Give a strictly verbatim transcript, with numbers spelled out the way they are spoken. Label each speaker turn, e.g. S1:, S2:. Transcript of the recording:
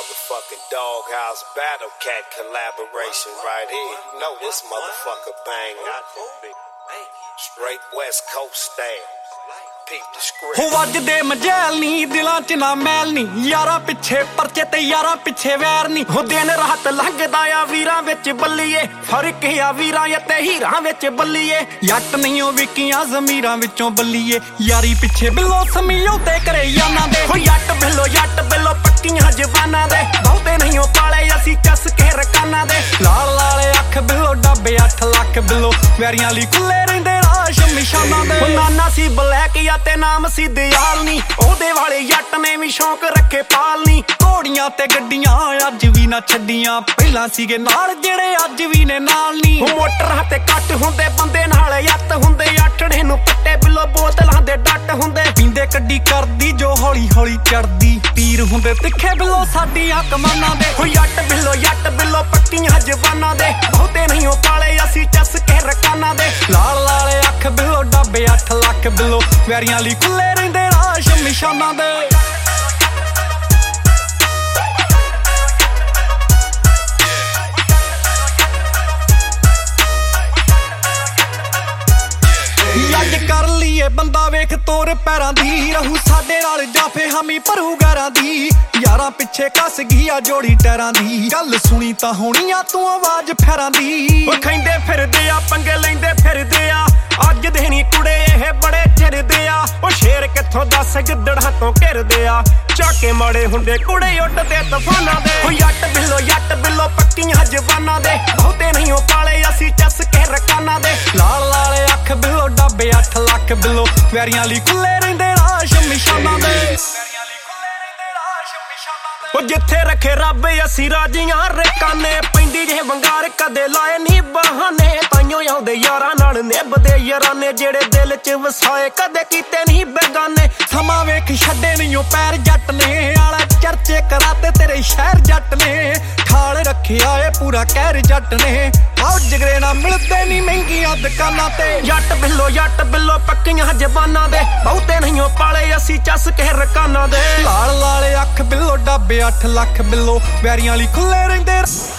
S1: motherfucking Doghouse Battle Cat collaboration right here. You know this motherfucker bang out. Straight West Coast style.
S2: ਹੋ ਵੱਜਦੇ ਮਜੈਲ ਨੀ ਦਿਲਾਂ ਚ ਨਾ ਮੈਲ ਨੀ ਯਾਰਾਂ ਪਿੱਛੇ ਪਰਚੇ ਤੇ ਯਾਰਾਂ ਪਿੱਛੇ ਵੈਰ ਨੀ ਹੋ ਦਿਨ ਰਾਤ ਲੰਘਦਾ ਆ ਵੀਰਾਂ ਵਿੱਚ ਬੱਲੀਏ ਫਰਕ ਆ ਵੀਰਾਂ ਤੇ ਹੀਰਾਂ ਵਿੱਚ ਬੱਲੀਏ ਜੱਟ ਨਹੀਂ ਉਹ ਵਿਕੀਆਂ ਜ਼ਮੀਰਾਂ ਵਿੱਚੋਂ ਬੱਲੀਏ ਯਾਰੀ ਪਿੱਛੇ ਬਿੱਲੋ ਸਮੀਓ ਤੇ ਕਰੇ ਯਾਨਾਂ ਦੇ ਹੋ ਜੱਟ ਬਿੱਲੋ ਜੱਟ ਬਿੱਲੋ ਪੱਕੀਆਂ ਜ਼ਬਾਨਾਂ ਦੇ ਬਹੁਤੇ ਨਹੀਂ ਉਹ ਪਾਲੇ ਅਸੀਂ ਚੱਸ ਕੇ ਰਕਾਨਾਂ ਦੇ ਲਾਲ ਲਾਲੇ ਅੱਖ ਬਿੱਲੋ ਡੱਬੇ ਅੱਠ ਲੱਖ ਬਿੱਲੋ ਵੈਰੀਆਂ ਲਈ ਖੁੱਲੇ ਰਹਿੰਦੇ ਰਾਸ਼ ਨਿਸ਼ਾਨਾਂ ਦੇ ਉਹ ਨਾਨਾ ਸੀ ਬਲੈਕ ਤੇ ਨਾਮ ਸੀ ਦਿਆਲ ਨੀ ਉਹਦੇ ਵਾਲੇ ਜੱਟ ਨੇ ਵੀ ਸ਼ੌਂਕ ਰੱਖੇ ਪਾਲ ਨੀ ਘੋੜੀਆਂ ਤੇ ਗੱਡੀਆਂ ਅੱਜ ਵੀ ਨਾ ਛੱਡੀਆਂ ਪਹਿਲਾਂ ਸੀਗੇ ਨਾਲ ਜਿਹੜੇ ਅੱਜ ਵੀ ਨੇ ਨਾਲ ਨੀ ਮੋਟਰਾਂ ਤੇ ਕੱਟ ਹੁੰਦੇ ਬੰਦੇ ਨਾਲ ਯੱਤ ਹੁੰਦੇ ਅੱਠੜੇ ਨੂੰ ਪੱਟੇ ਬਿੱਲੋ ਬੋਤਲਾਂ ਦੇ ਡੱਟ ਹੁੰਦੇ ਪੀਂਦੇ ਕੱਢੀ ਕਰਦੀ ਜੋ ਹੌਲੀ ਹੌਲੀ ਚੜਦੀ ਪੀਰ ਹੁੰਦੇ ਤਿੱਖੇ ਬਿੱਲੋ ਸਾਡੀਆਂ ਕਮਾਨਾਂ ਦੇ ਹੋ ਜੱਟ ਬਿੱਲੋ ਜੱਟ ਬਿੱਲੋ ਪੱਕੀਆਂ ਜ਼ਬਾਨਾਂ ਦੇ ਬਹੁਤੇ ਨਹੀਂ ਉਹ ਪਾਲੇ ਅਸੀਂ ਚੱਸ ਕੇ ਰਕਾਨਾਂ ਦੇ ਲਾਲ ਲਾਲੇ ਅੱਖ ਬਿੱਲੋ ਡੱਬੇ ਅੱਠ ਲੱਖ ਬਿੱਲੋ ਵੈਰੀਆਂ ਲਈ ਖੁੱਲੇ ਰਹਿੰਦੇ ਰਾਸ਼ ਨਿਸ਼ਾਨਾਂ ਦੇ ਅੱਜ ਕਰ ਲਈਏ ਬੰਦਾ ਵੇਖ ਤੋਰ ਪੈਰਾਂ ਦੀ ਰਹੂ ਸਾਡੇ ਨਾਲ ਜਾਫੇ ਹਮੀ ਭਰੂ ਗਾਰਾਂ ਦੀ ਯਾਰਾਂ ਪਿੱਛੇ ਕੱਸ ਗਈ ਆ ਜੋੜੀ ਟੈਰਾਂ ਦੀ ਗੱਲ ਸੁਣੀ ਤਾਂ ਹੋਣੀ ਆ ਤੂੰ ਆਵਾਜ਼ ਫੈਰਾਂ ਦੀ ਉਹ ਖੈਂਦੇ ਫਿਰਦੇ ਆ ਪੰਗੇ ਲੈਂਦੇ ਫਿਰਦੇ ਆ ਅੱਜ ਦੇਣੀ ਕੁੜੇ ਇਹ ਬੜੇ ਚਿਰਦੇ ਆ ਉਹ ਸ਼ੇਰ ਕਿੱਥੋਂ ਦੱਸ ਗਿੱਦੜਾਂ ਤੋਂ ਘਿਰਦੇ ਆ ਚਾਕੇ ਮਾੜੇ ਹੁੰਦੇ ਕੁੜੇ ਉੱਡਦੇ ਤੂਫਾਨਾਂ ਦੇ ਉਹ ਜੱਟ ਬਿੱਲੋ ਜੱਟ ਬਿੱਲੋ ਪੱਕੀਆਂ ਜ਼ਬਾਨਾਂ ਦੇ ਬਹੁਤੇ ਨਹੀਂ ਉਹ ਪਾਲੇ ਅਸੀਂ ਚੱਸ ਕੇ ਰਕਾਨਾਂ ਦੇ ਲਾਲ ਲਾਲੇ ਅੱਖ ਬਿੱਲੋ ਡੱਬੇ ਅੱਠ ਲੱਖ ਬਿੱਲੋ ਵੈਰੀਆਂ ਲਈ ਖੁੱਲੇ ਰਹਿੰਦੇ ਰਾਸ਼ ਨਿਸ਼ਾਨਾਂ ਦੇ ਉਹ ਜਿੱਥੇ ਰੱਖੇ ਰੱਬ ਅਸੀਂ ਰਾਜੀਆਂ ਰਕਾਨੇ ਪੈਂਦੀ ਜੇ ਵੰਗਾਰ ਕਦੇ ਲਾਏ ਨਹੀਂ ਬਹਾਨੇ ਤਾਈਓ ਆਉਂਦੇ ਯਾਰਾਂ ਨਾਲ ਨਿਭਦੇ ਯਾਰਾਨੇ ਜਿਹੜੇ ਦਿਲ ਚ ਵਸਾਏ ਕਦੇ ਕੀਤੇ ਨਹੀਂ ਬੇਗਾਨੇ ਸਮਾਂ ਵੇਖ ਛੱਡੇ ਨਹੀਂ ਉਹ ਪੈਰ ਜੱਟ ਨੇ ਆਲਾ ਚਰਚੇ ਕਰਾਤੇ ਤੇਰੇ ਸ਼ਹਿਰ ਜੱਟ ਨੇ ਖਾਲ ਰੱਖਿਆ ਏ ਪੂਰਾ ਕਹਿਰ ਜੱਟ ਨੇ ਆਹ ਜਿਗਰੇ ਨਾ ਮਿਲਦੇ ਨਹੀਂ ਮਹਿੰਗੀਆਂ ਦੁਕਾਨਾਂ ਤੇ ਜੱਟ ਬਿੱਲੋ ਜੱਟ ਬਿੱਲੋ ਪੱਕੀਆਂ ਜ਼ਬਾਨਾਂ ਦੇ ਬਹੁਤੇ ਨਹੀਂ ਉਹ ਪਾਲੇ ਅਸੀਂ ਚੱਸ ਕੇ ਰਕਾਨਾਂ ਦੇ ਲਾਲ ਲਾਲੇ ਅੱਖ ਬਿੱਲੋ ਡੱਬੇ ਅੱਠ ਲੱਖ ਬਿੱਲੋ ਵੈਰੀਆਂ ਲਈ ਖੁੱਲੇ ਰਹਿੰਦੇ